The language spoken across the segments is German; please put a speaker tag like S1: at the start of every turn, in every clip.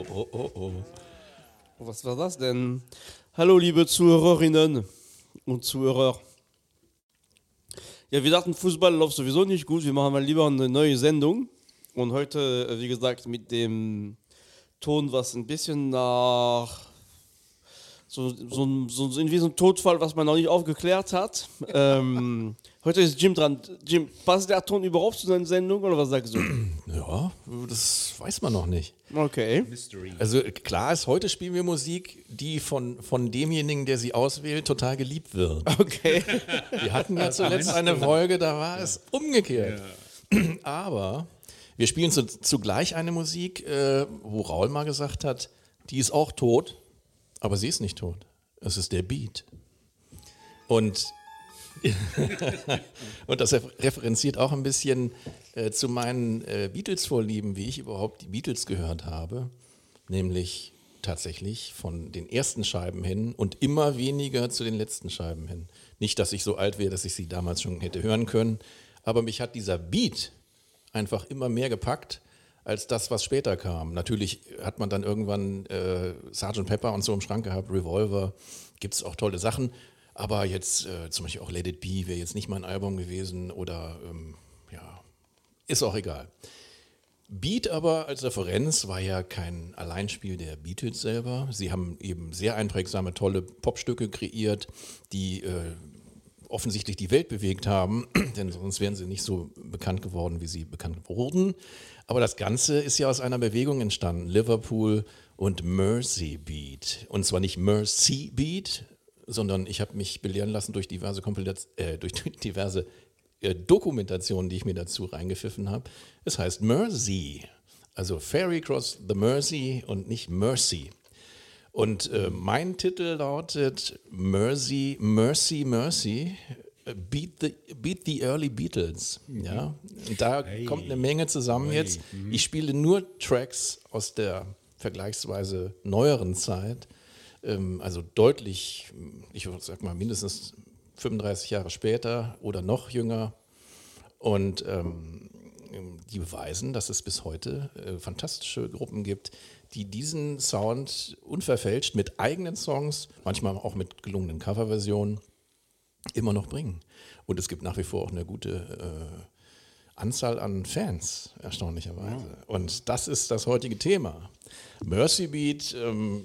S1: Oh.
S2: Was war das denn? Hallo, liebe Zuhörerinnen und Zuhörer. Ja, wir dachten, Fußball läuft sowieso nicht gut. Wir machen mal lieber eine neue Sendung. Und heute, wie gesagt, mit dem Ton, was ein bisschen nach so irgendwie so ein Todfall, was man noch nicht aufgeklärt hat. Heute ist Jim dran. Jim, passt der Ton überhaupt zu seiner Sendung oder was sagst du?
S1: Ja, das weiß man noch nicht.
S2: Okay.
S1: Also klar ist, heute spielen wir Musik, die von demjenigen, der sie auswählt, total geliebt wird.
S2: Okay.
S1: Wir hatten ja zuletzt eine Folge, da war es umgekehrt. Ja. Aber wir spielen zugleich eine Musik, wo Raul mal gesagt hat, die ist auch tot, aber sie ist nicht tot. Es ist der Beat. Und das referenziert auch ein bisschen zu meinen Beatles-Vorlieben, wie ich überhaupt die Beatles gehört habe. Nämlich tatsächlich von den ersten Scheiben hin und immer weniger zu den letzten Scheiben hin. Nicht, dass ich so alt wäre, dass ich sie damals schon hätte hören können, aber mich hat dieser Beat einfach immer mehr gepackt als das, was später kam. Natürlich hat man dann irgendwann Sgt. Pepper und so im Schrank gehabt, Revolver, gibt es auch tolle Sachen. Aber jetzt zum Beispiel auch Let It Be wäre jetzt nicht mein Album gewesen oder ist auch egal. Beat aber als Referenz war ja kein Alleinspiel der Beatles selber. Sie haben eben sehr einprägsame, tolle Popstücke kreiert, die offensichtlich die Welt bewegt haben, denn sonst wären sie nicht so bekannt geworden, wie sie bekannt wurden. Aber das Ganze ist ja aus einer Bewegung entstanden, Liverpool und Mersey Beat. Und zwar nicht Mercy Beat, sondern ich habe mich belehren lassen durch diverse Dokumentationen, die ich mir dazu reingepfiffen habe. Es heißt Mersey, also Ferry Cross the Mersey und nicht Mercy. Und mein Titel lautet Mercy, Beat the Early Beatles. Ja? Und da kommt eine Menge zusammen jetzt. Ich spiele nur Tracks aus der vergleichsweise neueren Zeit, also deutlich, ich sag mal mindestens 35 Jahre später oder noch jünger. Und die beweisen, dass es bis heute fantastische Gruppen gibt, die diesen Sound unverfälscht mit eigenen Songs, manchmal auch mit gelungenen Coverversionen, immer noch bringen. Und es gibt nach wie vor auch eine gute Anzahl an Fans, erstaunlicherweise. Ja. Und das ist das heutige Thema. Mercy Beat,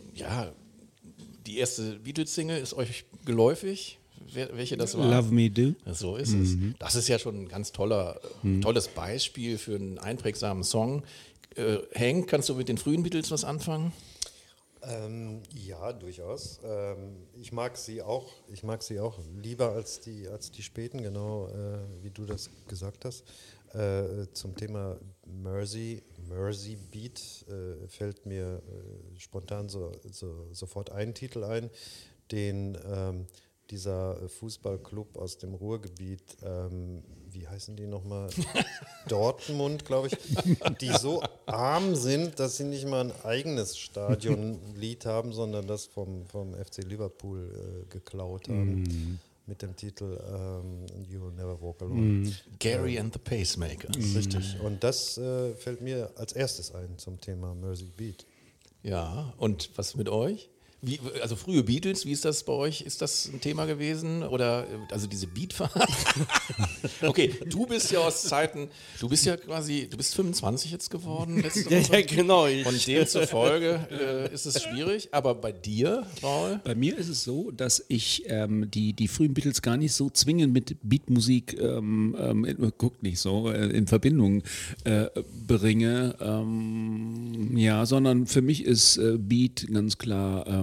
S1: die erste Beatles-Single ist euch geläufig, welche das war?
S3: Love Me Do.
S1: So ist es. Das ist ja schon ein ganz tolles Beispiel für einen einprägsamen Song. Hank, kannst du mit den frühen Beatles was anfangen?
S4: Ja, durchaus. Ich mag sie auch lieber als die späten, genau wie du das gesagt hast. Zum Thema Mercy Beat fällt mir spontan sofort ein Titel ein, den dieser Fußballclub aus dem Ruhrgebiet, wie heißen die nochmal? Dortmund, glaube ich, die so arm sind, dass sie nicht mal ein eigenes Stadionlied haben, sondern das vom FC Liverpool geklaut haben. Mit dem Titel You'll Never Walk Alone.
S1: Gary and the Pacemakers.
S4: Richtig. Und das fällt mir als erstes ein zum Thema Mercy Beat.
S1: Ja, und was mit euch? Also frühe Beatles, wie ist das bei euch? Ist das ein Thema gewesen? Oder also diese Beatfahrt? Okay, du bist ja aus Zeiten, du bist 25 jetzt geworden.
S2: Ja, genau.
S1: Und demzufolge ist es schwierig. Aber bei dir, Paul?
S3: Bei mir ist es so, dass ich die frühen Beatles gar nicht so zwingend mit Beatmusik, guckt nicht so, in Verbindung bringe. Sondern für mich ist Beat ganz klar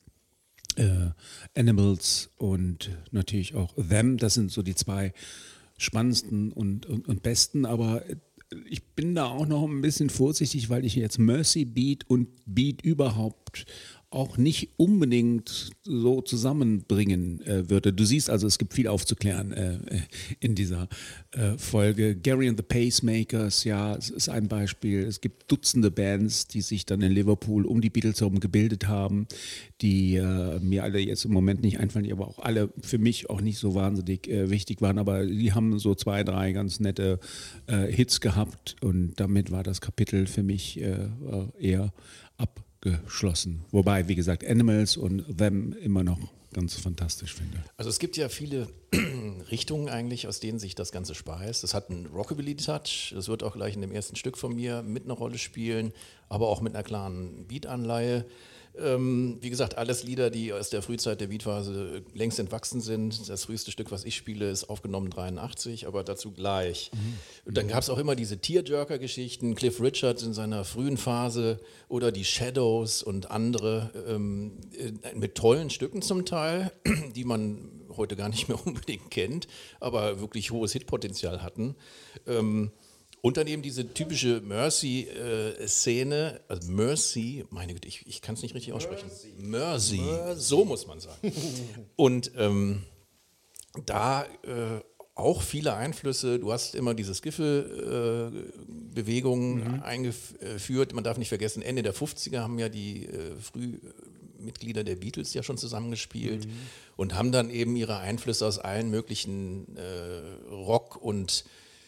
S3: Animals und natürlich auch Them. Das sind so die zwei spannendsten und besten, aber ich bin da auch noch ein bisschen vorsichtig, weil ich jetzt Mercy Beat und Beat überhaupt auch nicht unbedingt so zusammenbringen würde. Du siehst also, es gibt viel aufzuklären in dieser Folge. Gary and the Pacemakers, ja, es ist ein Beispiel. Es gibt Dutzende Bands, die sich dann in Liverpool um die Beatles herum gebildet haben, die mir alle jetzt im Moment nicht einfallen, die aber auch alle für mich auch nicht so wahnsinnig wichtig waren, aber die haben so 2, 3 ganz nette Hits gehabt und damit war das Kapitel für mich eher abgeschlossen. Wobei, wie gesagt, Animals und Them immer noch ganz fantastisch finde.
S1: Also es gibt ja viele Richtungen eigentlich, aus denen sich das Ganze speist. Das hat einen Rockabilly-Touch, das wird auch gleich in dem ersten Stück von mir mit einer Rolle spielen, aber auch mit einer klaren Beat-Anleihe. Wie gesagt, alles Lieder, die aus der Frühzeit der Beatphase längst entwachsen sind. Das früheste Stück, was ich spiele, ist aufgenommen 83, aber dazu gleich. Und dann gab es auch immer diese Tearjerker-Geschichten, Cliff Richards in seiner frühen Phase oder die Shadows und andere mit tollen Stücken zum Teil, die man heute gar nicht mehr unbedingt kennt, aber wirklich hohes Hitpotenzial hatten. Und dann eben diese typische Mercy-Szene, also Mercy, meine Güte, ich kann es nicht richtig aussprechen. Mercy, so muss man sagen. Und da auch viele Einflüsse, du hast immer diese Skiffle-Bewegungen eingeführt. Man darf nicht vergessen, Ende der 50er haben ja die Frühmitglieder der Beatles ja schon zusammengespielt und haben dann eben ihre Einflüsse aus allen möglichen Rock- und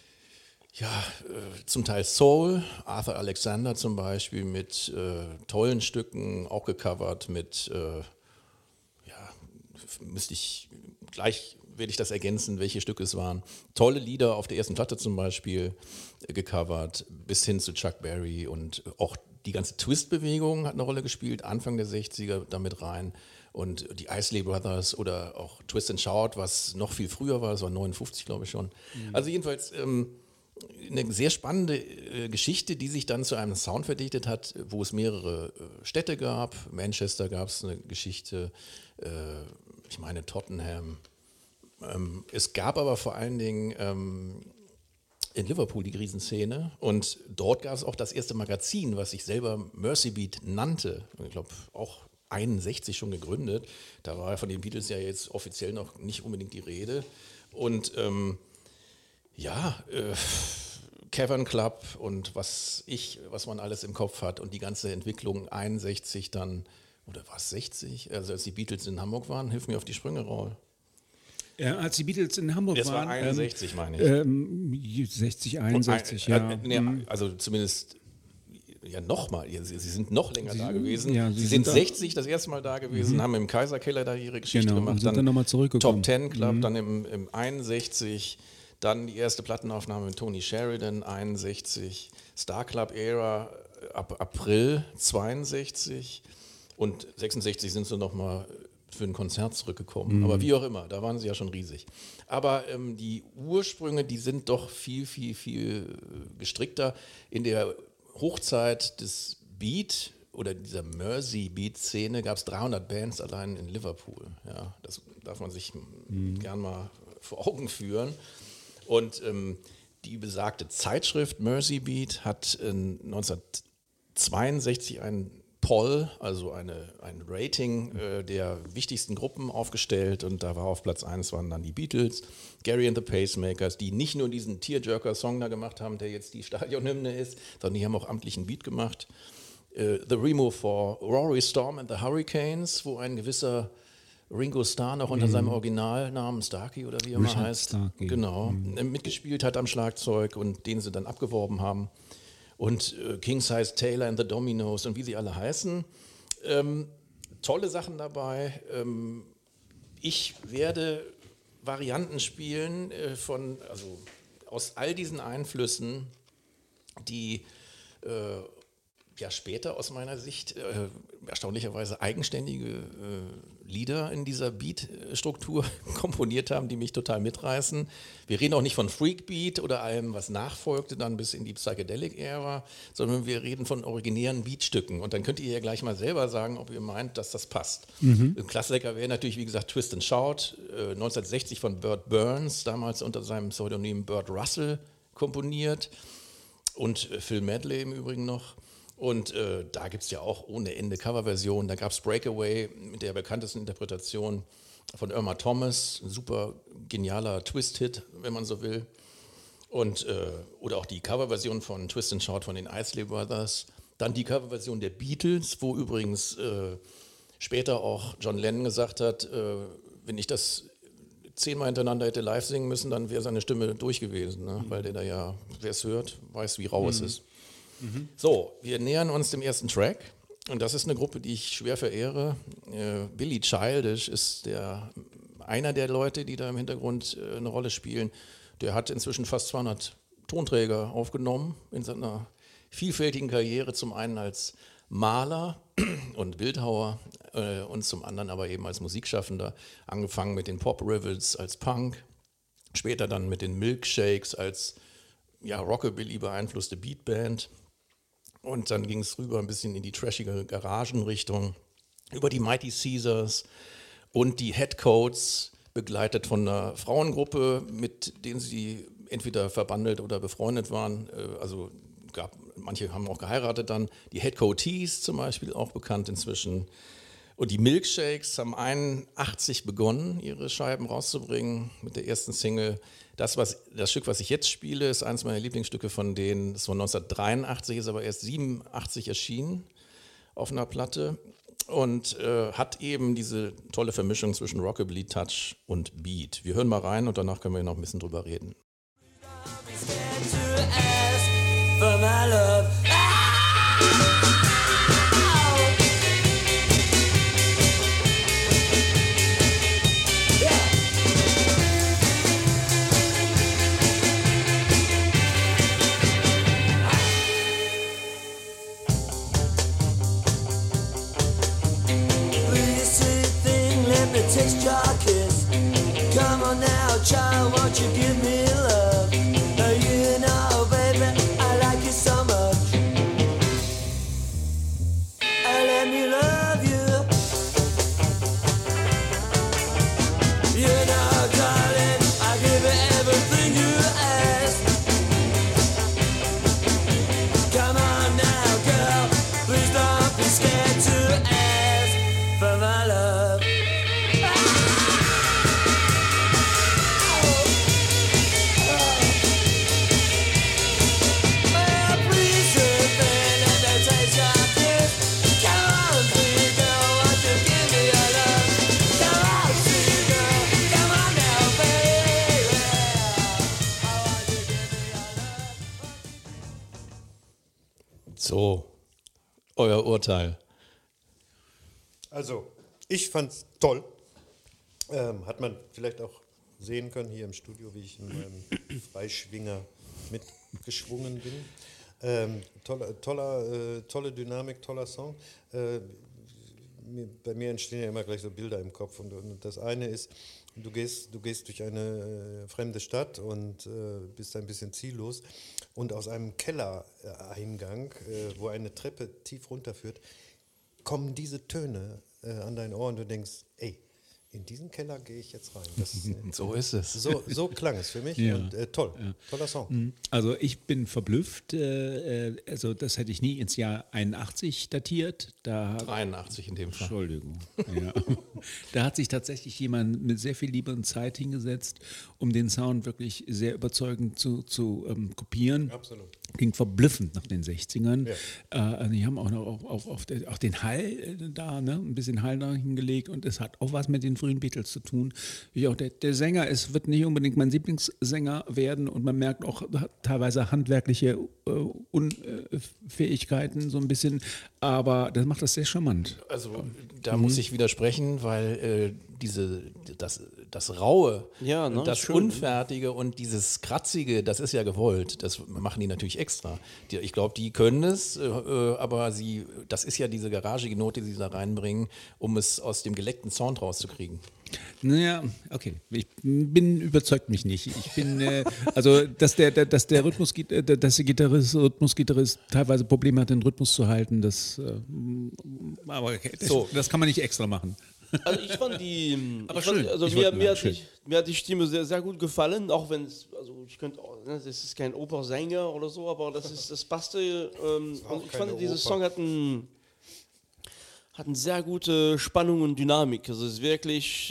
S1: zum Teil Soul, Arthur Alexander zum Beispiel mit tollen Stücken, auch gecovert mit, werde ich das ergänzen, welche Stücke es waren. Tolle Lieder auf der ersten Platte zum Beispiel gecovert, bis hin zu Chuck Berry und auch die ganze Twist-Bewegung hat eine Rolle gespielt, Anfang der 60er damit rein. Und die Isley Brothers oder auch Twist and Shout, was noch viel früher war, das war 59 glaube ich schon. Also jedenfalls eine sehr spannende Geschichte, die sich dann zu einem Sound verdichtet hat, wo es mehrere Städte gab. Manchester gab es eine Geschichte, ich meine Tottenham. Es gab aber vor allen Dingen in Liverpool die Riesenszene und dort gab es auch das erste Magazin, was sich selber Mercy Beat nannte. Ich glaube auch 61 schon gegründet. Da war von den Beatles ja jetzt offiziell noch nicht unbedingt die Rede. Und Cavern Club und was man alles im Kopf hat und die ganze Entwicklung 61 dann, oder war es 60? Also als die Beatles in Hamburg waren, hilf mir auf die Sprünge, Raul.
S3: Ja, als die Beatles in Hamburg
S1: Das
S3: waren.
S1: war 61, meine ich.
S3: 60, 61, ja.
S1: Also zumindest, ja nochmal, sie sind noch länger da gewesen.
S3: Ja,
S1: sie sind 60 das erste Mal da gewesen, haben im Kaiserkeller da ihre Geschichte gemacht.
S3: Und sind dann nochmal zurückgekommen.
S1: Top 10 Club, dann im 61, dann die erste Plattenaufnahme mit Tony Sheridan, 61, Star Club Ära ab April 62 und 66 sind sie nochmal für ein Konzert zurückgekommen. Aber wie auch immer, da waren sie ja schon riesig. Aber die Ursprünge, die sind doch viel, viel, viel gestrickter. In der Hochzeit des Beat oder dieser Mersey-Beat-Szene gab es 300 Bands allein in Liverpool. Ja, das darf man sich gern mal vor Augen führen. Und die besagte Zeitschrift Mersey Beat hat 1962 einen Poll, also ein Rating der wichtigsten Gruppen aufgestellt und da war auf Platz 1 waren dann die Beatles, Gary and the Pacemakers, die nicht nur diesen Tearjerker-Song da gemacht haben, der jetzt die Stadionhymne ist, sondern die haben auch amtlichen Beat gemacht. The Remove for Rory Storm and the Hurricanes, wo ein gewisser Ringo Starr noch unter seinem Originalnamen Starkey oder wie er mal heißt,
S3: Starkey.
S1: Genau, mitgespielt hat am Schlagzeug und den sie dann abgeworben haben. Und King Size Taylor and the Dominoes und wie sie alle heißen. Tolle Sachen dabei. Ich werde Varianten spielen aus all diesen Einflüssen, die später aus meiner Sicht erstaunlicherweise eigenständige Lieder in dieser Beat-Struktur komponiert haben, die mich total mitreißen. Wir reden auch nicht von Freakbeat oder allem, was nachfolgte, dann bis in die Psychedelic-Ära, sondern wir reden von originären Beatstücken. Und dann könnt ihr ja gleich mal selber sagen, ob ihr meint, dass das passt. Ein Klassiker wäre natürlich, wie gesagt, Twist and Shout, 1960 von Burt Burns, damals unter seinem Pseudonym Burt Russell komponiert und Phil Medley im Übrigen noch. Und da gibt es ja auch ohne Ende Coverversionen. Da gab es Breakaway mit der bekanntesten Interpretation von Irma Thomas, ein super genialer Twist-Hit, wenn man so will. Und, oder auch die Coverversion von Twist and Shout von den Isley Brothers. Dann die Coverversion der Beatles, wo übrigens später auch John Lennon gesagt hat, wenn ich das 10-mal hintereinander hätte live singen müssen, dann wäre seine Stimme durch gewesen. Ne? Weil der da ja, wer es hört, weiß, wie rau es ist. So, wir nähern uns dem ersten Track Und das ist eine Gruppe, die ich schwer verehre. Billy Childish ist einer der Leute, die da im Hintergrund eine Rolle spielen. Der hat inzwischen fast 200 Tonträger aufgenommen in seiner vielfältigen Karriere, zum einen als Maler und Bildhauer und zum anderen aber eben als Musikschaffender, angefangen mit den Pop Rivals als Punk, später dann mit den Milkshakes als Rockabilly beeinflusste Beatband und dann ging es rüber ein bisschen in die trashige Garagenrichtung, über die Mighty Caesars und die Headcoats, begleitet von einer Frauengruppe, mit denen sie entweder verbandelt oder befreundet waren, manche haben auch geheiratet dann, die Headcoatees zum Beispiel, auch bekannt inzwischen. Und die Milkshakes haben 81 begonnen, ihre Scheiben rauszubringen mit der ersten Single. Das Stück, was ich jetzt spiele, ist eines meiner Lieblingsstücke von denen. Das war 1983, ist aber erst 87 erschienen auf einer Platte und hat eben diese tolle Vermischung zwischen Rockabilly, Touch und Beat. Wir hören mal rein und danach können wir noch ein bisschen drüber reden.
S5: For my love. Taste your kiss. Come on now, child, won't you give me love? You know, baby, I like you so much. Let me love you. You know, darling, I'll give you everything you ask. Come on now, girl, please don't be scared to ask for my love.
S1: So, euer Urteil.
S4: Also, ich fand's toll. Hat man vielleicht auch sehen können hier im Studio, wie ich in meinem Freischwinger mitgeschwungen bin. Tolle Dynamik, toller Song. Bei mir entstehen ja immer gleich so Bilder im Kopf. Und das eine ist, du gehst durch eine fremde Stadt und bist ein bisschen ziellos. Und aus einem Kellereingang, wo eine Treppe tief runterführt, kommen diese Töne an dein Ohr und du denkst, ey, in diesen Keller gehe ich jetzt rein.
S1: So ist es.
S4: So klang es für mich und toll. Toller Song.
S3: Also ich bin verblüfft, also das hätte ich nie ins Jahr 81 datiert.
S1: 83 in dem Fall.
S3: Entschuldigung. Ja. Da hat sich tatsächlich jemand mit sehr viel Liebe und Zeit hingesetzt, um den Sound wirklich sehr überzeugend zu kopieren.
S4: Absolut.
S3: Ging verblüffend nach den 60ern. Ja. Die haben auch noch auch den Hall da, ne, ein bisschen Hall da hingelegt und es hat auch was mit den frühen Beatles zu tun. Wie auch der Sänger, es wird nicht unbedingt mein Lieblingssänger werden und man merkt auch teilweise handwerkliche Unfähigkeiten so ein bisschen, aber das macht das sehr charmant.
S1: Also da muss ich widersprechen, weil das Raue, das
S2: schön,
S1: Unfertige und dieses Kratzige, das ist ja gewollt. Das machen die natürlich extra. Ich glaube, die können es, aber das ist ja diese garagige Note, die sie da reinbringen, um es aus dem geleckten Sound rauszukriegen.
S3: Naja, okay. Überzeugt mich nicht. Ich bin, also, dass der Rhythmusgitarrist teilweise Probleme hat, den Rhythmus zu halten, aber okay, das kann man nicht extra machen.
S2: Also ich fand mir hat die Stimme sehr, sehr gut gefallen, auch wenn es, also ich könnte, das ist kein Opernsänger oder so, aber das passte. Und ich fand, dieser Song hat eine sehr gute Spannung und Dynamik. Also es ist wirklich,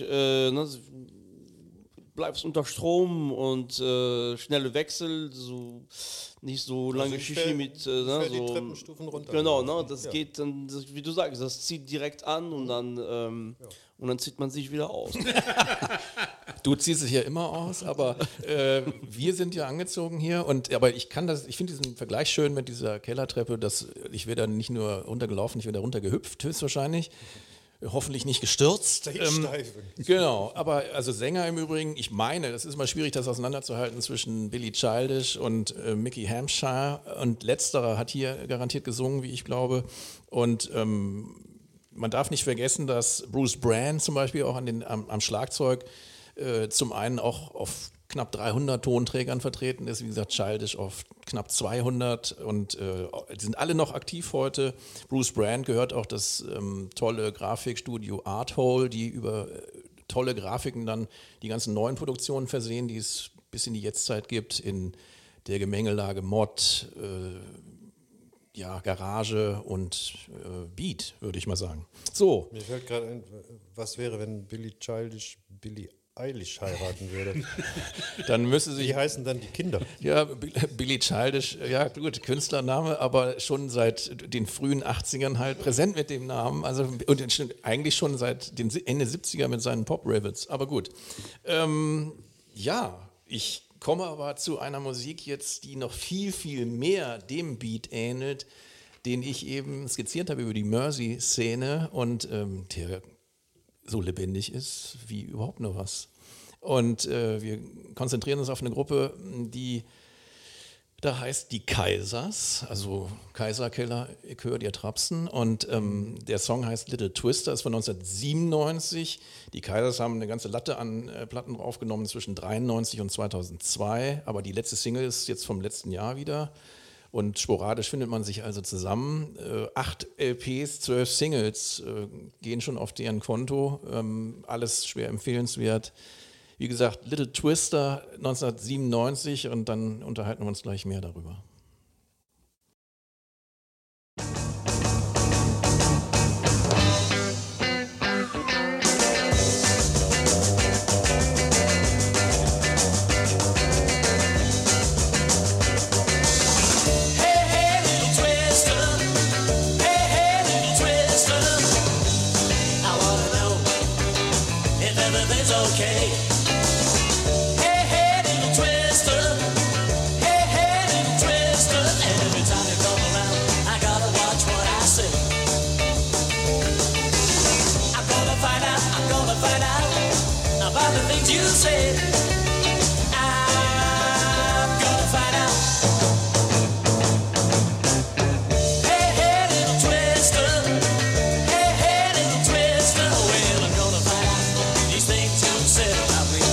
S2: bleibst unter Strom und schnelle Wechsel, so nicht so lange Shishi mit
S4: die Treppenstufen runter.
S2: Genau, das geht dann, wie du sagst, das zieht direkt an und dann zieht man sich wieder aus.
S1: Du ziehst es ja immer aus, aber wir sind ja angezogen hier aber ich finde diesen Vergleich schön mit dieser Kellertreppe, ich wäre da nicht nur runtergelaufen, ich wäre da runtergehüpft höchstwahrscheinlich. Hoffentlich nicht gestürzt. Genau, aber also Sänger im Übrigen, ich meine, das ist immer schwierig, das auseinanderzuhalten zwischen Billy Childish und Mickey Hampshire und letzterer hat hier garantiert gesungen, wie ich glaube. Und man darf nicht vergessen, dass Bruce Brand zum Beispiel auch am Schlagzeug zum einen auch auf knapp 300 Tonträgern vertreten ist, wie gesagt, Childish auf knapp 200 und die sind alle noch aktiv heute. Bruce Brand gehört auch das tolle Grafikstudio Arthole, die über tolle Grafiken dann die ganzen neuen Produktionen versehen, die es bis in die Jetztzeit gibt, in der Gemengelage Mod, Garage und Beat, würde ich mal sagen. So.
S4: Mir fällt gerade ein, was wäre, wenn Billy Childish Billie Eilish heiraten würde?
S1: Dann müsste sich.
S4: Wie heißen dann die Kinder?
S1: Ja, Billy Childish, ja gut, Künstlername, aber schon seit den frühen 80ern halt präsent mit dem Namen, also und eigentlich schon seit den Ende 70er mit seinen Pop-Rebels, aber gut. Ich komme aber zu einer Musik jetzt, die noch viel, viel mehr dem Beat ähnelt, den ich eben skizziert habe über die Mersey-Szene und der so lebendig ist wie überhaupt nur was. Und wir konzentrieren uns auf eine Gruppe, die da heißt die Kaisers, also Kaiserkeller, ich höre dir Trapsen. Und der Song heißt Little Twister, ist von 1997. Die Kaisers haben eine ganze Latte an Platten aufgenommen zwischen 1993 und 2002. Aber die letzte Single ist jetzt vom letzten Jahr wieder. Und sporadisch findet man sich also zusammen. 8 LPs, 12 Singles gehen schon auf deren Konto. Alles schwer empfehlenswert. Wie gesagt, Little Twister 1997 und dann unterhalten wir uns gleich mehr darüber.
S5: Okay. Hey, little twister. Hey, little twister. Every time you come around, I gotta watch what I say. I'm gonna find out about the things you say. I'm gonna find out. Hey, little twister. Hey, little twister. Well, I'm gonna find out these things you said about me.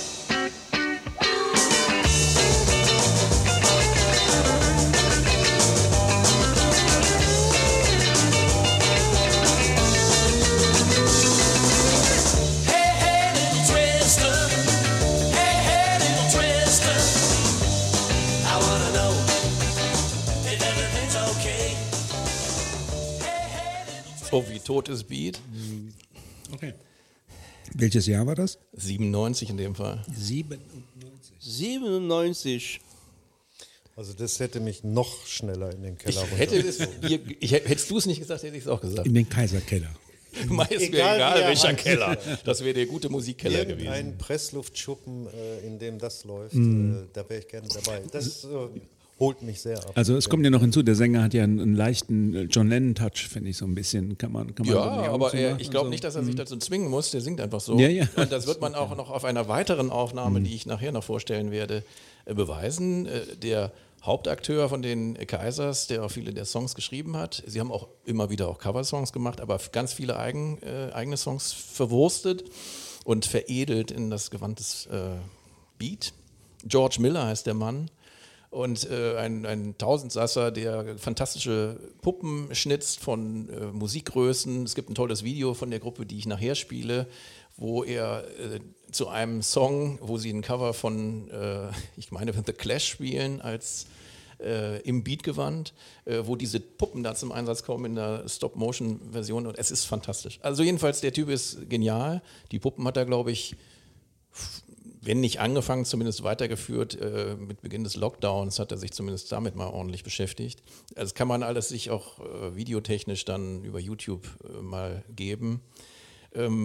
S5: Hey, little twister. Hey, little twister. I wanna know if everything's okay.
S1: So wie tot ist Beat.
S3: Okay. Welches Jahr war das?
S1: 97 in dem Fall.
S3: 97.
S2: 97.
S4: Also das hätte mich noch schneller in den Keller
S1: Hättest du es nicht gesagt, hätte ich es auch gesagt.
S3: In den Kaiserkeller.
S1: Meist wäre
S4: Egal,
S1: egal
S4: wie er
S1: welcher
S4: heißt.
S1: Keller. Das wäre der gute Musikkeller gewesen.
S4: Ein Pressluftschuppen, in dem das läuft, da wäre ich gerne dabei. Das holt mich sehr ab.
S3: Also es kommt ja noch hinzu, der Sänger hat ja einen leichten John Lennon-Touch, finde ich so ein bisschen. Kann man
S1: Ja,
S3: so die Augen
S1: aber
S3: zumachen
S1: ich glaube
S3: und
S1: nicht, dass er sich dazu zwingen muss. Der singt einfach so.
S3: Ja, ja.
S1: Und das wird man auch noch auf einer weiteren Aufnahme, die ich nachher noch vorstellen werde, beweisen. Der Hauptakteur von den Kaisers, der auch viele der Songs geschrieben hat. Sie haben auch immer wieder auch Coversongs gemacht, aber ganz viele eigene Songs verwurstet und veredelt in das Gewand des Beat. George Miller heißt der Mann. Und ein Tausendsasser, der fantastische Puppen schnitzt von Musikgrößen. Es gibt ein tolles Video von der Gruppe, die ich nachher spiele, wo er zu einem Song, wo sie ein Cover von, ich meine, The Clash spielen, als im Beatgewand, wo diese Puppen da zum Einsatz kommen in der Stop-Motion-Version. Und es ist fantastisch. Also jedenfalls, der Typ ist genial. Die Puppen hat er, glaube ich, wenn nicht angefangen, zumindest weitergeführt. Mit Beginn des Lockdowns hat er sich zumindest damit mal ordentlich beschäftigt. Also das kann man alles sich auch videotechnisch dann über YouTube mal geben.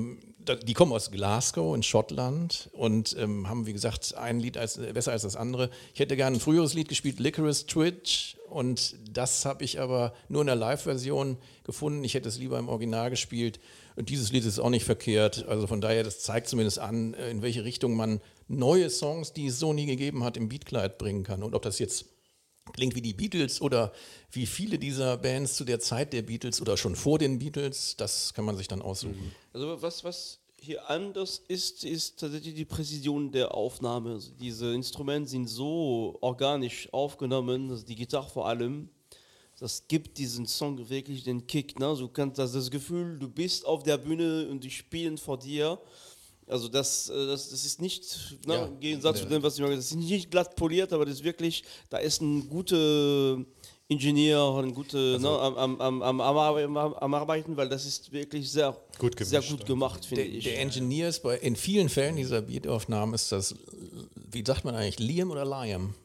S1: die kommen aus Glasgow in Schottland und haben, wie gesagt, ein Lied besser als das andere. Ich hätte gerne ein früheres Lied gespielt, Licorice Twitch, und das habe ich aber nur in der Live-Version gefunden. Ich hätte es lieber im Original gespielt und dieses Lied ist auch nicht verkehrt. Also von daher, das zeigt zumindest an, in welche Richtung man neue Songs, die es so nie gegeben hat, im Beatkleid bringen kann. Und ob das jetzt klingt wie die Beatles oder wie viele dieser Bands zu der Zeit der Beatles oder schon vor den Beatles, das kann man sich dann aussuchen.
S2: Also was hier anders ist tatsächlich die Präzision der Aufnahme. Also diese Instrumente sind so organisch aufgenommen, also die Gitarre vor allem, das gibt diesen Song wirklich den Kick. Ne? Du kannst das Gefühl, du bist auf der Bühne und die spielen vor dir. Also das ist nicht, ne,
S1: Ja,
S2: im Gegensatz zu dem, was ich mache, das ist nicht glatt poliert, aber das ist wirklich, da ist ein guter Ingenieur, ein guter am Arbeiten, weil das ist wirklich sehr
S4: Gut gemischt,
S2: sehr gut gemacht, finde ich.
S1: Der Engineer ist in vielen Fällen dieser Beataufnahmen ist das, wie sagt man eigentlich, Liam oder Liam?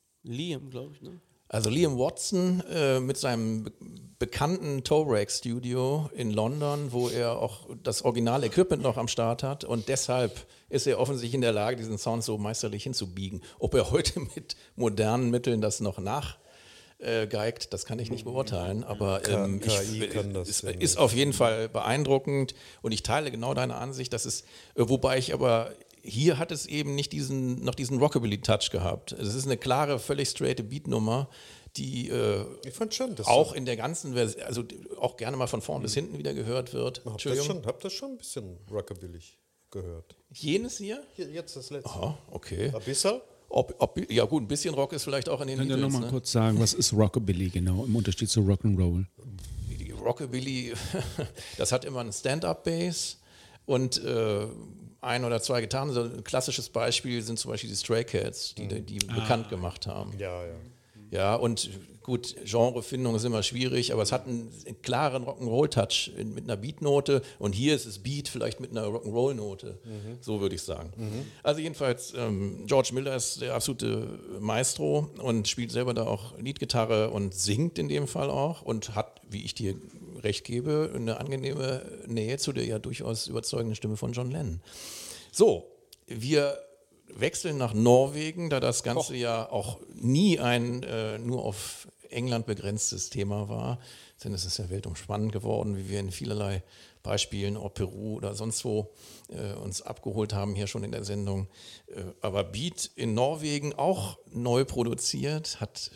S2: Liam, glaube ich, ne?
S1: Also Liam Watson mit seinem bekannten Toe-Rag Studio in London, wo er auch das originale Equipment noch am Start hat und deshalb ist er offensichtlich in der Lage, diesen Sound so meisterlich hinzubiegen. Ob er heute mit modernen Mitteln das noch nachgeigt, das kann ich nicht beurteilen, aber
S4: KI kann das
S1: ist auf jeden Fall beeindruckend und ich teile genau deine Ansicht, dass es, wobei ich aber hier hat es eben nicht noch diesen Rockabilly-Touch gehabt. Es ist eine klare, völlig straighte Beatnummer, die
S4: Ich fand schon, das
S1: auch in der ganzen Version, also auch gerne mal von vorn bis hinten wieder gehört wird.
S4: hab das schon ein bisschen rockabilly gehört.
S1: Jenes hier?
S4: Hier, jetzt das letzte.
S1: Aha, okay.
S4: Ein bisschen?
S1: Ja gut, ein bisschen Rock ist vielleicht auch in den
S3: Könnt ihr
S1: Beatles.
S3: noch mal
S1: Ne?
S3: kurz sagen, was ist Rockabilly genau im Unterschied zu Rock'n'Roll?
S1: Die Rockabilly, das hat immer einen Stand-Up-Bass und ein oder zwei Gitarren. So ein klassisches Beispiel sind zum Beispiel die Stray Cats, die bekannt gemacht haben.
S4: Ja, ja.
S1: Ja, und gut, Genrefindung ist immer schwierig, aber es hat einen klaren Rock'n'Roll-Touch mit einer Beatnote und hier ist es Beat vielleicht mit einer Rock'n'Roll-Note, so würde ich sagen. Also jedenfalls, George Miller ist der absolute Maestro und spielt selber da auch Leadgitarre und singt in dem Fall auch und hat, wie ich dir recht gebe, eine angenehme Nähe zu der ja durchaus überzeugenden Stimme von John Lennon. So, wir wechseln nach Norwegen, da das Ganze ja auch nie ein nur auf England begrenztes Thema war, denn es ist ja weltumspannend geworden, wie wir in vielerlei Beispielen, ob Peru oder sonst wo, uns abgeholt haben hier schon in der Sendung. Aber Beat in Norwegen auch neu produziert, hat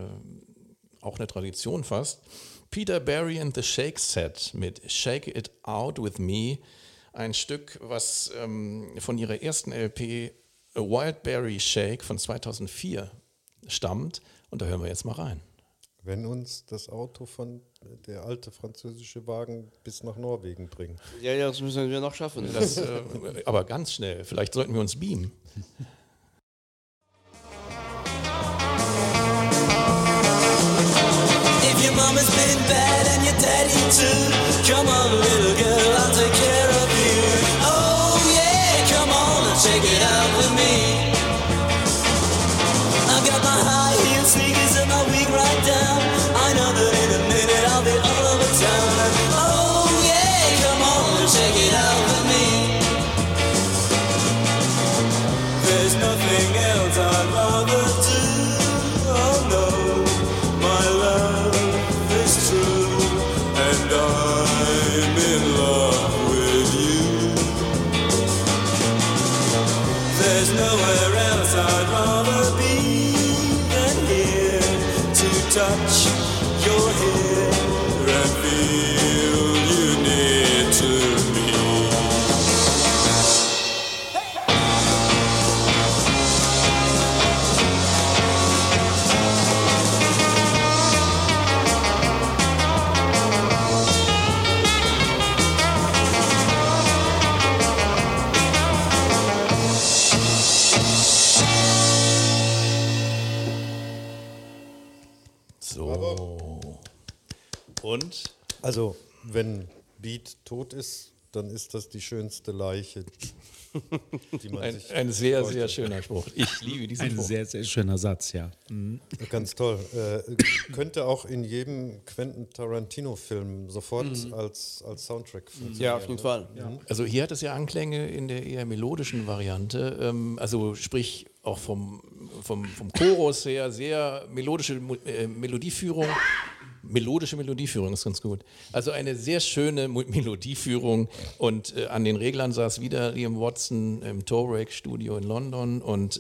S1: auch eine Tradition fast. Peter Barry and the Shake Set mit Shake It Out With Me, ein Stück, was von ihrer ersten LP A Wild Berry Shake von 2004 stammt. Und da hören wir jetzt mal rein.
S4: Wenn uns das Auto von der alte französische Wagen bis nach Norwegen bringt.
S2: Ja, das müssen wir noch schaffen.
S1: Das, aber ganz schnell. Vielleicht sollten wir uns beamen.
S5: If your mama's been bad and your daddy too, come on, little girl, I'll take care of you. Oh yeah, come on and check it out with me. I've got my high heel sneakers and my wig right down. I know that in a minute I'll be all over town. Oh yeah, come on and check it out with me. There's nothing else I'd rather do. Oh no, my love is true, and I'm in love with you. There's nowhere else I'd rather be than here, to touch your hair and feel you near to me.
S1: So. Und?
S4: Also, wenn Beat tot ist, dann ist das die schönste Leiche, die man sich
S1: Ein sehr,
S4: heute-
S1: sehr schöner Spruch. Ich liebe diesen
S3: Ein
S1: Spruch.
S3: sehr, sehr schöner Satz, ja.
S4: Ganz toll. Könnte auch in jedem Quentin Tarantino-Film sofort als Soundtrack funktionieren.
S2: Ja, auf jeden Fall.
S1: Also hier hat es ja Anklänge in der eher melodischen Variante, also sprich auch vom Chorus her sehr melodische Melodieführung. Melodische Melodieführung ist ganz gut. Also eine sehr schöne Melodieführung und an den Reglern saß wieder Liam Watson im Torrek Studio in London und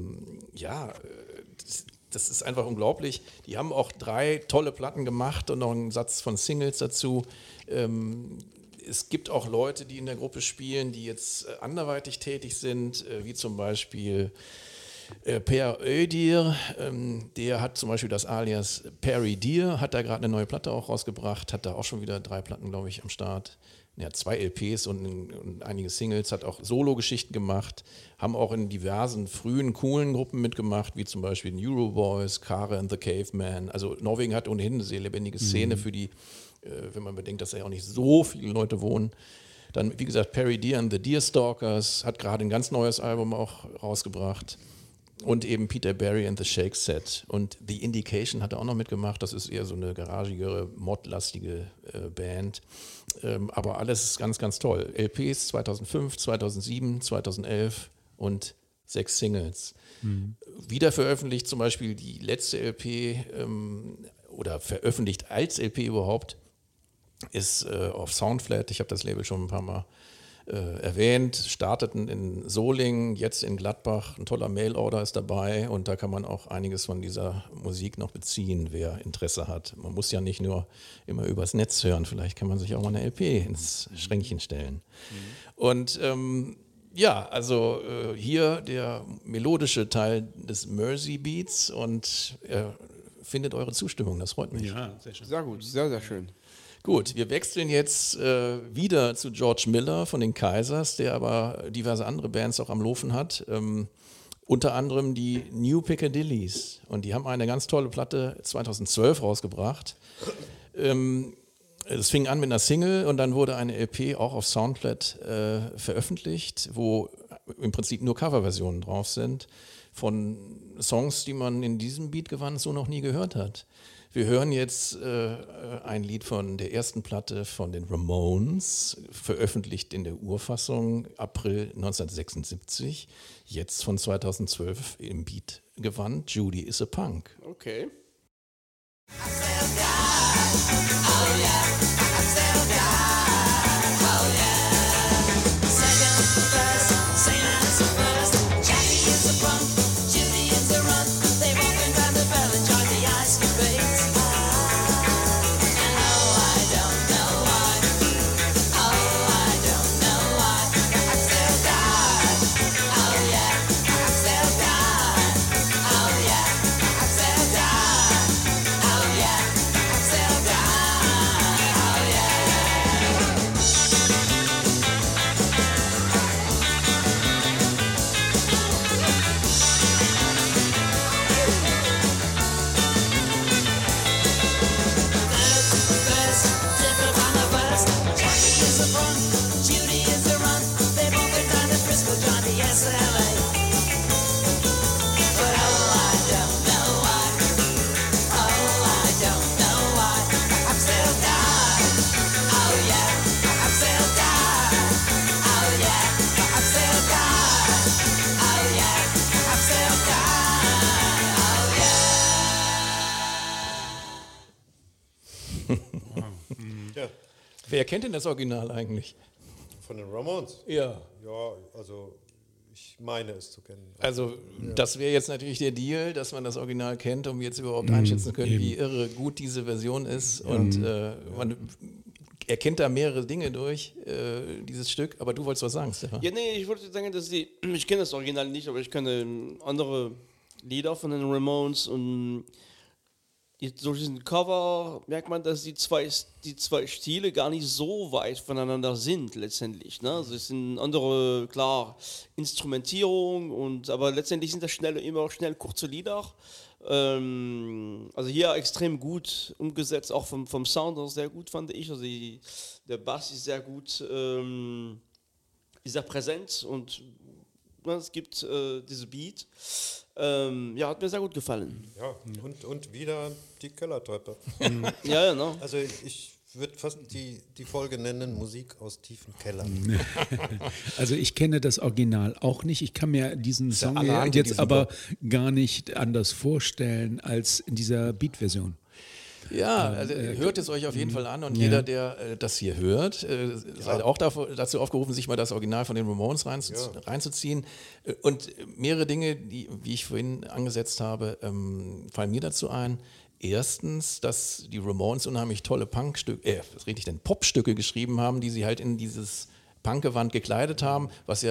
S1: das ist einfach unglaublich. Die haben auch 3 tolle Platten gemacht und noch einen Satz von Singles dazu. Es gibt auch Leute, die in der Gruppe spielen, die jetzt anderweitig tätig sind, wie zum Beispiel Per Ödir, der hat zum Beispiel das Alias Perry Deer, hat da gerade eine neue Platte auch rausgebracht, hat da auch schon wieder 3 Platten, glaube ich, am Start. Ja, 2 LPs und einige Singles, hat auch Solo-Geschichten gemacht, haben auch in diversen frühen, coolen Gruppen mitgemacht, wie zum Beispiel Euroboys, Kare and the Caveman. Also Norwegen hat ohnehin eine sehr lebendige Szene für die, wenn man bedenkt, dass da ja auch nicht so viele Leute wohnen. Dann, wie gesagt, Perry Deer and the Deerstalkers hat gerade ein ganz neues Album auch rausgebracht. Und eben Peter Berry and the Shake Set. Und The Indication hat er auch noch mitgemacht. Das ist eher so eine garagigere, modlastige Band. Aber alles ist ganz, ganz toll. LPs 2005, 2007, 2011 und 6 Singles. Wieder veröffentlicht zum Beispiel die letzte LP oder veröffentlicht als LP überhaupt, ist auf Soundflat. Ich habe das Label schon ein paar Mal erwähnt, starteten in Solingen, jetzt in Gladbach, ein toller Mailorder ist dabei und da kann man auch einiges von dieser Musik noch beziehen, wer Interesse hat. Man muss ja nicht nur immer übers Netz hören, vielleicht kann man sich auch mal eine LP ins Schränkchen stellen. Und also hier der melodische Teil des Mersey Beats und findet eure Zustimmung, das freut mich.
S3: Ja, sehr schön.
S2: Sehr gut, sehr, sehr schön.
S1: Gut, wir wechseln jetzt wieder zu George Miller von den Kaisers, der aber diverse andere Bands auch am Laufen hat. Unter anderem die New Piccadillys. Und die haben eine ganz tolle Platte 2012 rausgebracht. Es fing an mit einer Single und dann wurde eine LP auch auf Soundcloud veröffentlicht, wo im Prinzip nur Coverversionen drauf sind von Songs, die man in diesem Beatgewand so noch nie gehört hat. Wir hören jetzt ein Lied von der ersten Platte von den Ramones, veröffentlicht in der Urfassung April 1976, jetzt von 2012 im Beatgewand Judy is a Punk.
S2: Okay.
S1: Wer kennt denn das Original eigentlich?
S4: Von den Ramones?
S1: Ja.
S4: Ja, also ich meine es zu kennen.
S1: Also das wäre jetzt natürlich der Deal, dass man das Original kennt, um jetzt überhaupt einschätzen zu können, wie irre gut diese Version ist. Und man erkennt da mehrere Dinge durch, dieses Stück. Aber du wolltest was sagen, Stefan?
S2: Ja, nee, ich wollte sagen, dass ich kenne das Original nicht, aber ich kenne andere Lieder von den Ramones und durch diesen Cover merkt man, dass die zwei Stile gar nicht so weit voneinander sind letztendlich. Ne? Also es sind andere, klar, Instrumentierung, aber letztendlich sind das immer schnell kurze Lieder. Also hier extrem gut umgesetzt, auch vom Sound auch sehr gut, fand ich. Also der Bass ist sehr gut, ist sehr präsent und es gibt diese Beat. Hat mir sehr gut gefallen.
S4: Ja, und wieder die Kellertreppe.
S2: Ja, genau.
S4: Also ich würde fast die Folge nennen, Musik aus tiefen Kellern.
S3: Also ich kenne das Original auch nicht. Ich kann mir diesen Song
S1: Alahante,
S3: jetzt
S1: diesen
S3: aber
S1: Bob.
S3: gar nicht anders vorstellen als in dieser Beat-Version.
S1: Ja, also hört es euch auf jeden Fall an und jeder, der das hier hört, seid auch dazu aufgerufen, sich mal das Original von den Ramones reinzuziehen. Und mehrere Dinge, die, wie ich vorhin angesetzt habe, fallen mir dazu ein. Erstens, dass die Ramones unheimlich tolle Popstücke geschrieben haben, die sie halt in dieses Punkgewand gekleidet haben, was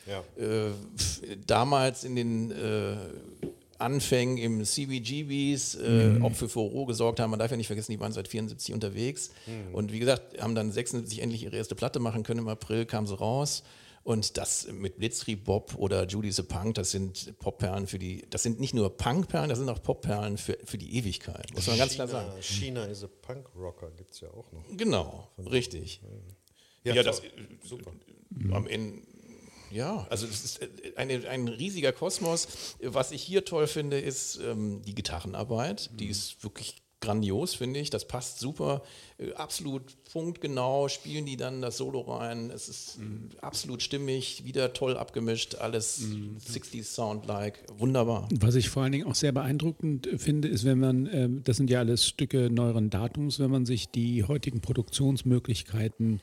S1: damals in den Anfängen im CBGBs auch für Furore gesorgt haben. Man darf ja nicht vergessen, die waren seit 74 unterwegs. Und wie gesagt, haben dann 76 endlich ihre erste Platte machen können. Im April kam sie raus. Und das mit Blitzkrieg Bob oder Judy the Punk, das sind Popperlen das sind nicht nur Punkperlen, das sind auch Popperlen für die Ewigkeit. Muss man ganz klar sagen.
S4: China is a Punk Rocker gibt es ja auch noch.
S1: Genau, richtig.
S4: Ja,
S1: das
S4: super.
S1: am Ende. Ja, also es ist ein riesiger Kosmos. Was ich hier toll finde, ist die Gitarrenarbeit. Die ist wirklich grandios, finde ich. Das passt super. Absolut punktgenau spielen die dann das Solo rein. Es ist absolut stimmig, wieder toll abgemischt. Alles 60s Sound-like. Wunderbar.
S3: Was ich vor allen Dingen auch sehr beeindruckend finde, ist, wenn man, das sind ja alles Stücke neueren Datums, wenn man sich die heutigen Produktionsmöglichkeiten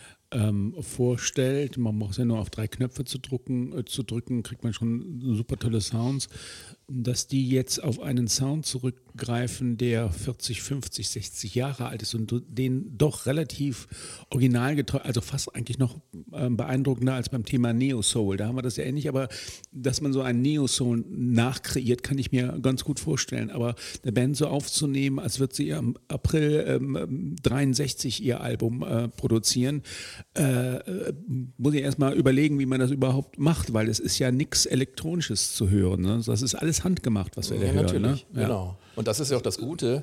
S3: vorstellt. Man braucht ja nur auf 3 Knöpfe zu drücken, kriegt man schon super tolle Sounds. Dass die jetzt auf einen Sound zurückgreifen, der 40, 50, 60 Jahre alt ist und den doch relativ originalgetreu, also fast eigentlich noch beeindruckender als beim Thema Neo-Soul. Da haben wir das ja ähnlich, aber dass man so einen Neo-Soul nachkreiert, kann ich mir ganz gut vorstellen. Aber eine Band so aufzunehmen, als wird sie im April 63 ihr Album produzieren, muss ich erstmal überlegen, wie man das überhaupt macht, weil es ist ja nichts Elektronisches zu hören. Ne? Das ist alles handgemacht, was wir da hören.
S1: Natürlich,
S3: ne? Ja.
S1: genau. Und das ist ja auch das Gute.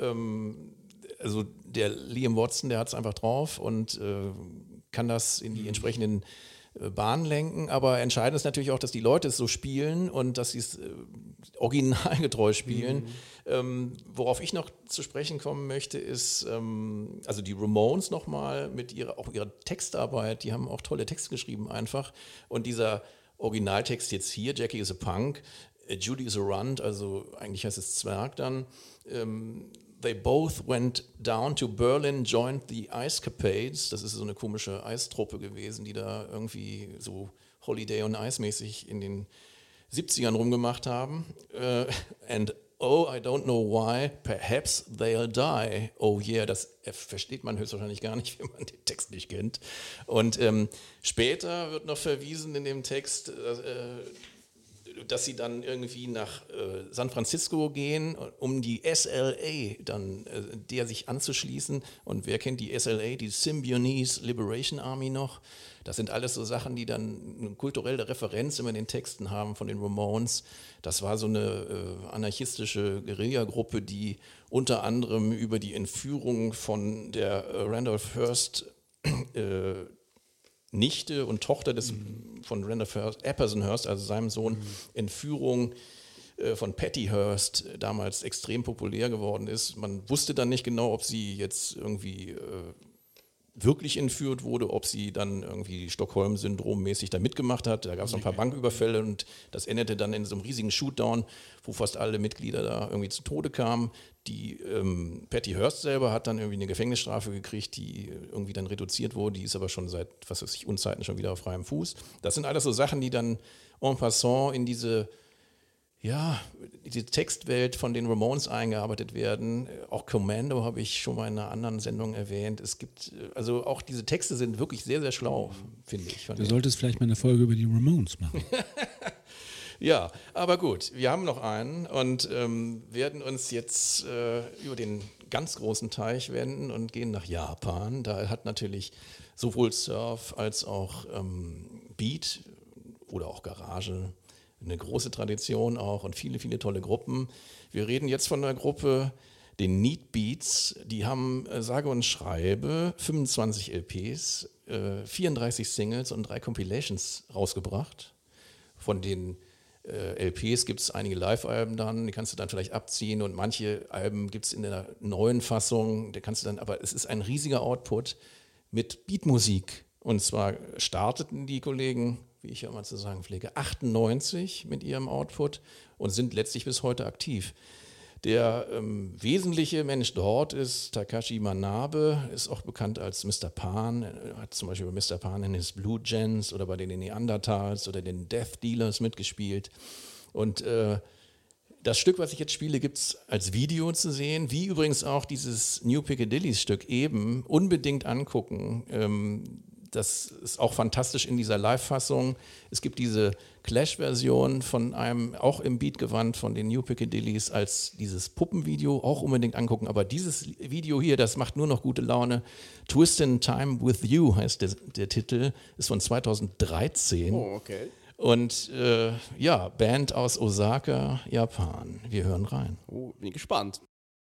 S1: Also der Liam Watson, der hat es einfach drauf und kann das in die entsprechenden Bahnen lenken. Aber entscheidend ist natürlich auch, dass die Leute es so spielen und dass sie es originalgetreu spielen. Worauf ich noch zu sprechen kommen möchte, ist, also die Ramones nochmal mit ihrer Textarbeit, die haben auch tolle Texte geschrieben einfach. Und dieser Originaltext jetzt hier, Jackie is a Punk, Judy is a Runt, also eigentlich heißt es Zwerg dann. They both went down to Berlin, joined the Ice Capades. Das ist so eine komische Eistruppe gewesen, die da irgendwie so Holiday on Ice mäßig in den 70ern rumgemacht haben. And oh, I don't know why, perhaps they'll die. Oh yeah, das versteht man höchstwahrscheinlich gar nicht, wenn man den Text nicht kennt. Und später wird noch verwiesen in dem Text, dass sie dann irgendwie nach San Francisco gehen, um die SLA dann der sich anzuschließen. Und wer kennt die SLA, die Symbionese Liberation Army noch? Das sind alles so Sachen, die dann eine kulturelle Referenz immer in den Texten haben von den Ramones. Das war so eine anarchistische Guerillagruppe, die unter anderem über die Entführung von der Randolph Hearst Nichte und Tochter von Randolph Hearst, Epperson Hearst, also seinem Sohn, Entführung von Patty Hearst, damals extrem populär geworden ist. Man wusste dann nicht genau, ob sie jetzt irgendwie wirklich entführt wurde, ob sie dann irgendwie Stockholm-Syndrom-mäßig da mitgemacht hat. Da gab es noch ein paar Banküberfälle und das endete dann in so einem riesigen Shootdown, wo fast alle Mitglieder da irgendwie zu Tode kamen. Die Patty Hearst selber hat dann irgendwie eine Gefängnisstrafe gekriegt, die irgendwie dann reduziert wurde. Die ist aber schon seit, was weiß ich, Unzeiten schon wieder auf freiem Fuß. Das sind alles so Sachen, die dann en passant in diese Textwelt von den Ramones eingearbeitet werden. Auch Commando habe ich schon mal in einer anderen Sendung erwähnt. Es gibt, also auch diese Texte sind wirklich sehr, sehr schlau, finde ich.
S3: Du solltest vielleicht mal eine Folge über die Ramones machen.
S1: Ja, aber gut, wir haben noch einen und werden uns jetzt über den ganz großen Teich wenden und gehen nach Japan. Da hat natürlich sowohl Surf als auch Beat oder auch Garage eine große Tradition auch und viele, viele tolle Gruppen. Wir reden jetzt von einer Gruppe, den Neat Beats. Die haben sage und schreibe 25 LPs, 34 Singles und 3 Compilations rausgebracht. Von den LPs gibt es einige Live-Alben dann, die kannst du dann vielleicht abziehen und manche Alben gibt es in der neuen Fassung, aber es ist ein riesiger Output mit Beatmusik. Und zwar starteten die Kollegen, wie ich ja immer zu sagen pflege, 98 mit ihrem Output und sind letztlich bis heute aktiv. Der wesentliche Mensch dort ist Takashi Manabe, ist auch bekannt als Mr. Pan, hat zum Beispiel bei Mr. Pan in his Blue Gens oder bei den Neanderthals oder den Death Dealers mitgespielt. Und das Stück, was ich jetzt spiele, gibt es als Video zu sehen, wie übrigens auch dieses New Piccadillys Stück eben, unbedingt angucken. Das ist auch fantastisch in dieser Live-Fassung. Es gibt diese Clash-Version von einem, auch im Beat-Gewand von den New Piccadillys als dieses Puppenvideo, auch unbedingt angucken. Aber dieses Video hier, das macht nur noch gute Laune. Twist in Time with You heißt der Titel, ist von 2013.
S2: Oh, okay.
S1: Und Band aus Osaka, Japan. Wir hören rein.
S2: Oh, bin gespannt.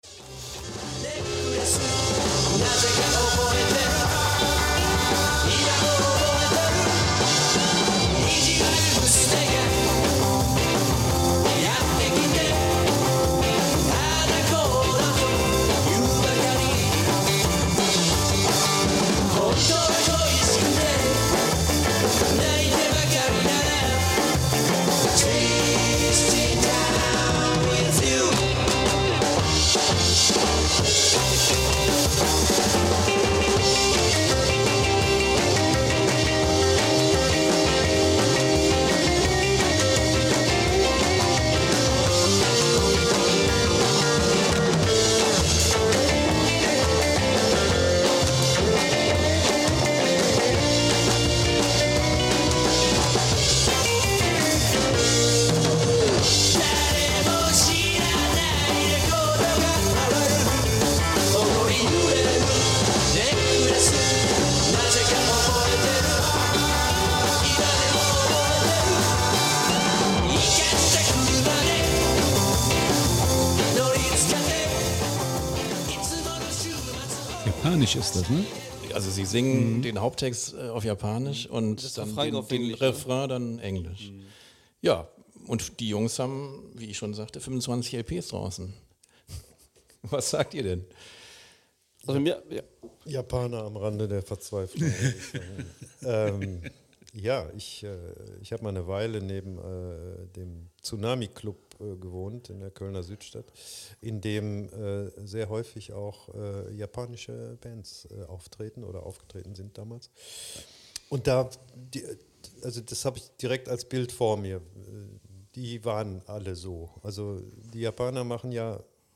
S3: Japanisch ist das, ne?
S1: Also sie singen den Haupttext auf Japanisch und
S2: Das
S1: dann
S2: Refrain auf
S1: den
S2: Englisch, ne?
S1: Refrain dann Englisch. Ja, und die Jungs haben, wie ich schon sagte, 25 LPs draußen. Was sagt ihr denn?
S2: Also mir, ja.
S4: Japaner am Rande der Verzweiflung. würde ich sagen. Ich habe mal eine Weile neben dem Tsunami-Club gewohnt in der Kölner Südstadt, in dem sehr häufig auch japanische Bands auftreten oder aufgetreten sind damals. Und das habe ich direkt als Bild vor mir. Die waren alle so. Also die Japaner machen ja,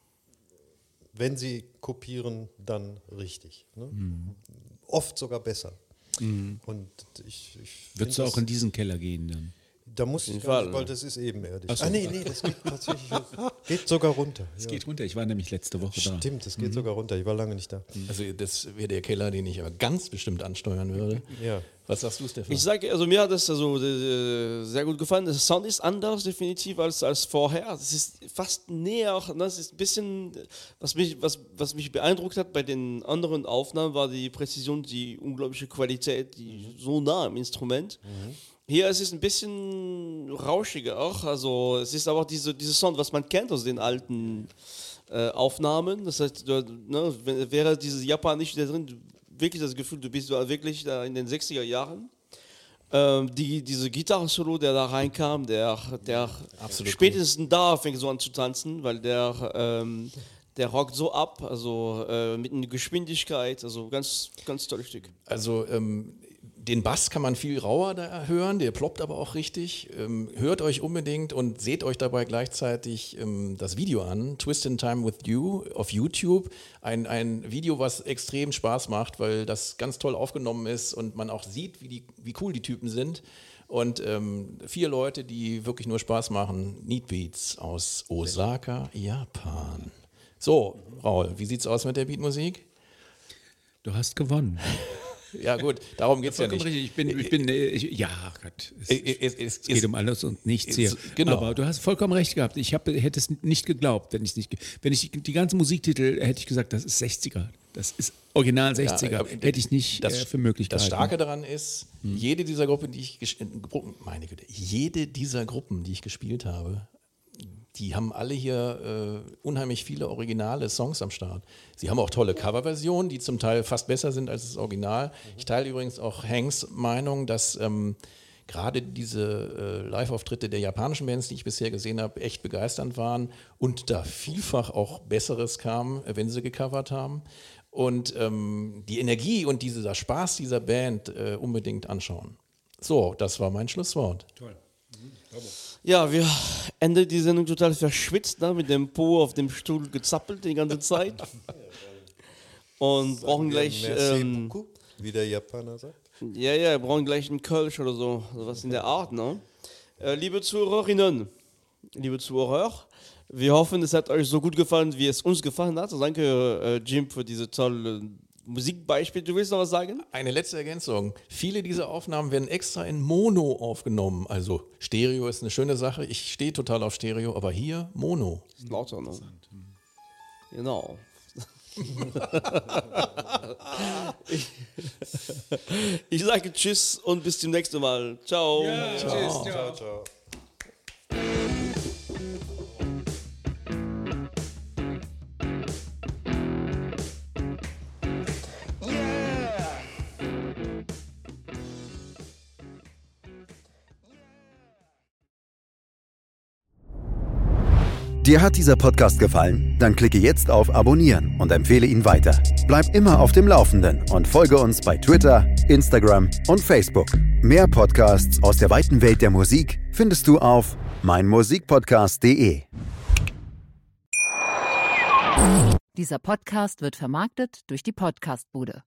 S4: wenn sie kopieren, dann richtig. Ne? Oft sogar besser. Und ich
S3: Würdest du auch in diesen Keller gehen dann?
S4: Da muss ich gar nicht, weil das ist ebenerdig.
S3: Ach so.
S4: Nee, das geht tatsächlich, geht sogar runter.
S3: Es geht runter, ich war nämlich letzte Woche da.
S4: Stimmt, das geht sogar runter. Ich war lange nicht da.
S1: Also das wäre der Keller, den ich aber ganz bestimmt ansteuern würde.
S4: Ja.
S1: Was sagst du, Stefan?
S2: Ich sage, also mir hat das sehr gut gefallen. Der Sound ist anders definitiv als vorher. Es ist fast näher, das ist ein bisschen, was mich beeindruckt hat bei den anderen Aufnahmen, war die Präzision, die unglaubliche Qualität, die so nah am Instrument. Hier ist es ein bisschen rauschiger auch, also es ist aber diese Sound, was man kennt aus den alten Aufnahmen. Das heißt, wäre dieses Japanisch da drin, wirklich das Gefühl, du bist wirklich da in den 60er Jahren. Diese Gitarre-Solo, der da reinkam, der
S1: Absolut
S2: spätestens da fängt so an zu tanzen, weil der rockt so ab, also mit einer Geschwindigkeit, also ganz, ganz tolles Stück.
S1: Also den Bass kann man viel rauer da hören, der ploppt aber auch richtig. Hört euch unbedingt und seht euch dabei gleichzeitig das Video an, Twist in Time with You auf YouTube. Ein Video, was extrem Spaß macht, weil das ganz toll aufgenommen ist und man auch sieht, wie cool die Typen sind. Und 4 Leute, die wirklich nur Spaß machen, Neat Beats aus Osaka, Japan. So, Raul, wie sieht's aus mit der Beatmusik?
S3: Du hast gewonnen.
S1: Ja gut, darum geht es ja
S3: Vollkommen
S1: nicht.
S3: richtig. Gott, es geht um alles und nichts hier.
S1: Genau.
S3: Aber du hast vollkommen recht gehabt. Hätte es nicht geglaubt, wenn ich die ganzen Musiktitel hätte ich gesagt, das ist 60er. Das ist Original 60er.
S1: Ja,
S3: hätte ich nicht für möglich gehalten.
S1: Das Starke daran ist, jede dieser Gruppen, die ich gespielt habe, die haben alle hier unheimlich viele originale Songs am Start. Sie haben auch tolle Coverversionen, die zum Teil fast besser sind als das Original. Ich teile übrigens auch Hanks Meinung, dass gerade diese Live-Auftritte der japanischen Bands, die ich bisher gesehen habe, echt begeisternd waren und da vielfach auch Besseres kam, wenn sie gecovert haben. Und die Energie und dieser Spaß dieser Band unbedingt anschauen. So, das war mein Schlusswort.
S3: Toll.
S2: Ja, wir enden die Sendung total verschwitzt, ne? Mit dem Po auf dem Stuhl gezappelt die ganze Zeit. Und brauchen gleich.
S4: Merci beaucoup, wie der Japaner sagt.
S2: Ja, brauchen gleich einen Kölsch oder so. Sowas in der Art, ne? Liebe Zuhörerinnen, liebe Zuhörer, wir hoffen, es hat euch so gut gefallen, wie es uns gefallen hat. Also danke, Jim, für diese tolle Musikbeispiel. Du willst noch was sagen?
S1: Eine letzte Ergänzung. Viele dieser Aufnahmen werden extra in Mono aufgenommen. Also Stereo ist eine schöne Sache. Ich stehe total auf Stereo, aber hier Mono.
S2: Ist lauter, ne? Genau. Ich sage Tschüss und bis zum nächsten Mal. Ciao.
S3: Ja,
S1: Ciao.
S3: Tschüss.
S4: Ciao, ciao.
S6: Dir hat dieser Podcast gefallen? Dann klicke jetzt auf Abonnieren und empfehle ihn weiter. Bleib immer auf dem Laufenden und folge uns bei Twitter, Instagram und Facebook. Mehr Podcasts aus der weiten Welt der Musik findest du auf meinmusikpodcast.de.
S7: Dieser Podcast wird vermarktet durch die Podcastbude.